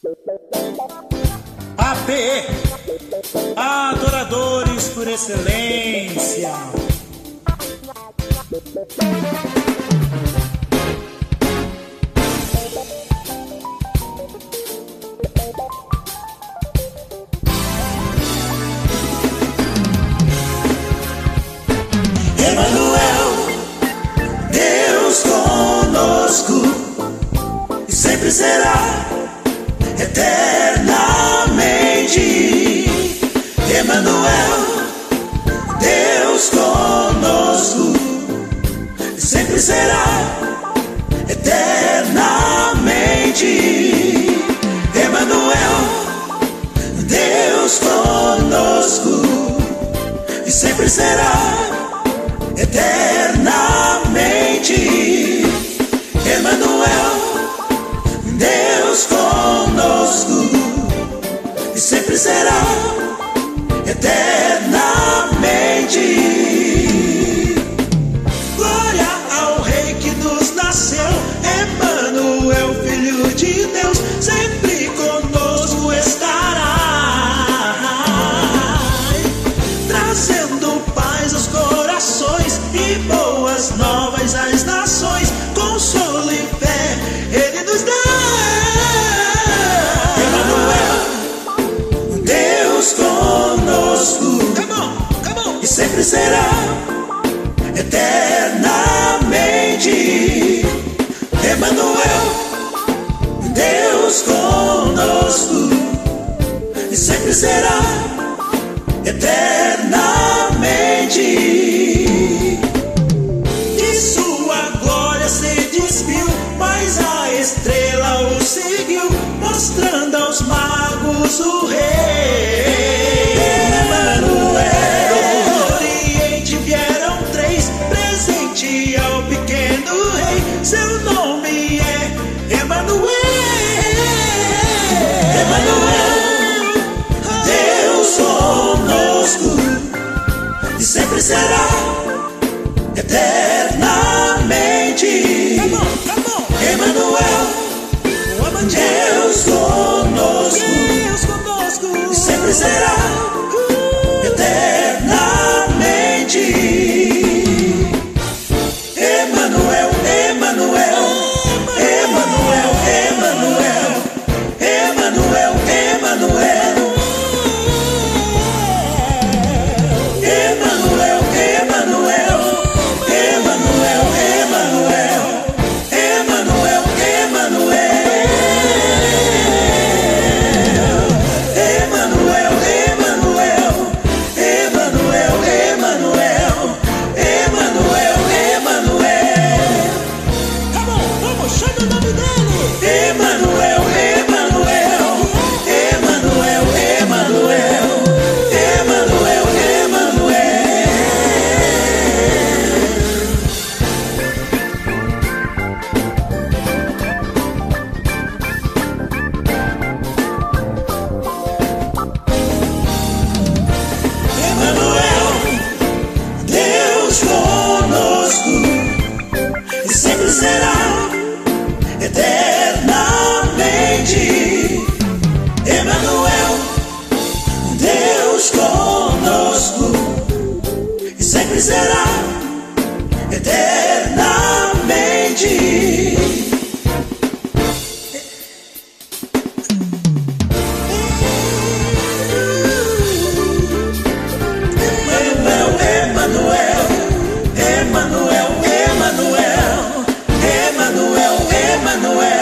AP, adoradores por excelência. Emanuel, Deus conosco, e sempre será eternamente. Emanuel, Deus conosco, e sempre será eternamente. Emanuel, Deus conosco, e sempre será eternamente. Emanuel, Deus conosco, e sempre será eternamente. Glória ao Rei que nos nasceu, Emanuel, Filho de Deus, sempre conosco estará, trazendo paz aos corações e boas novas às nações. Consolo e fé Ele nos dá. Emanuel, Deus conosco, e sempre será eternamente. Emanuel, Deus conosco, e sempre será eternamente. De sua glória se despiu, mas a estrela o seguiu, mostrando aos magos o Rei. Emanuel, do Oriente vieram três, presente ao pequeno Rei. Seu nome é Emanuel. Emanuel, Deus conosco, e sempre será eternamente. Emanuel, Deus conosco, e sempre será eternamente. Emanuel, Emanuel, Emanuel, Emanuel, Emanuel, Emanuel. Emanuel, Emanuel, Emanuel, Emanuel, Emanuel, Emanuel, Emanuel, Emanuel, Emanuel, Emanuel, Emanuel. Come on, vamos, chama o nome dele. Emanuel, Emanuel, Emanuel, Emanuel, Emanuel, Emanuel. Emanuel, Deus conosco, e sempre será eternamente. Emanuel, Deus conosco, e sempre será eternamente. Emanuel, Emanuel, Emanuel, Emanuel, Emanuel, Emanuel.